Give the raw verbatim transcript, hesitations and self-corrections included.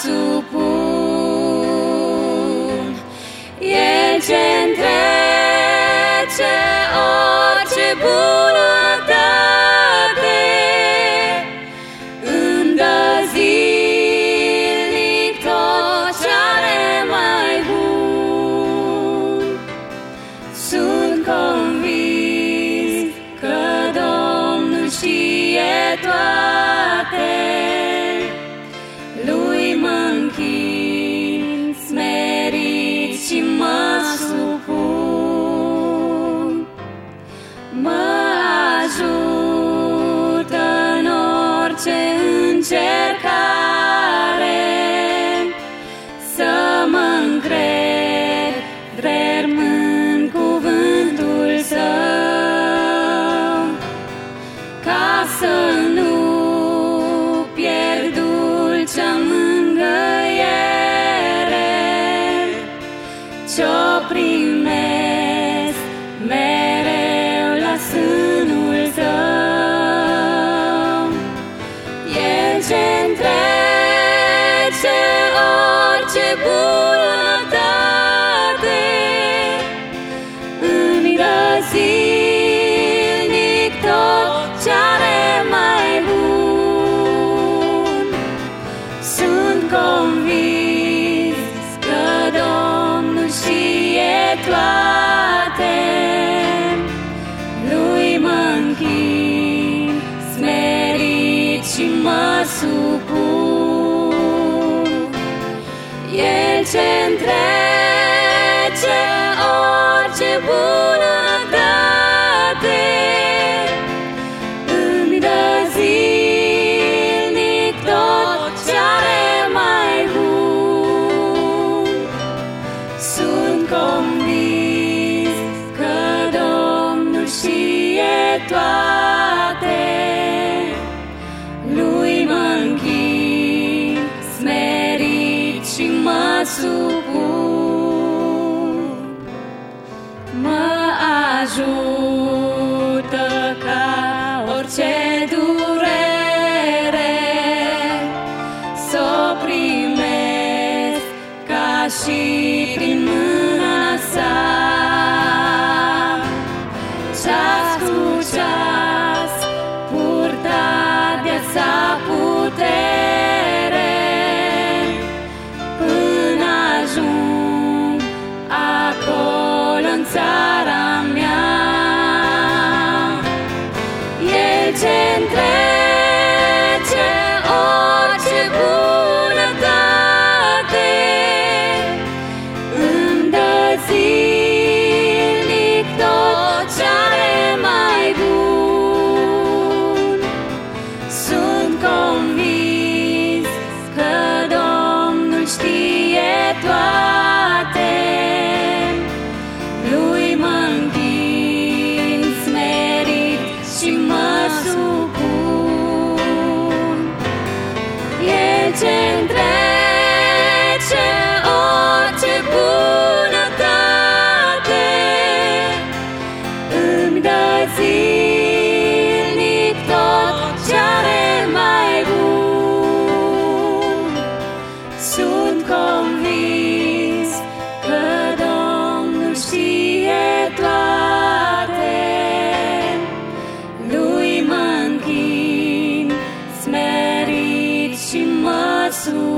supun. El ce-ntrece orice bunătate, îmi dă zilnic tot ce-are mai bun. Sunt convins că Domnul știe toate, Lui mă-nchin smerit și mă supun. Mă ajută în orice încercare să mă încred ferm în cuvântul Său, ca să nu pierd dulcea mângâiere ce-o primesc mereu la sânul Tău. El ce-ntrece orice bunătate, îmi dă zilnic tot ce-are mai bun. Sunt convins că Domnul știe toate, Lui mă-nchin smerit și mă supun. El ce-ntrece orice bunătate, îmi dă zilnic tot ce-are mai bun. Sunt convins că Domnul știe toate, Lui mă-nchin smerit și mă supun. Mă ajută ca orice durere s-o primesc ca și prin mâna Sa. Ceas cu ceas purtat de-a Sa putere, până ajung acolo-n țara mea. El ce-ntrece orice bunătate, îmi dă zilnic tot ce-are mai bun. Sunt convins că Domnul știe toate, Lui mă-nchin smerit și mă supun. El ce-ntrece orice bunătate, îmi dă zilnic tot ce-are mai bun. Sunt convins că Domnul știe toate, Lui mă-nchin smerit și mă supun.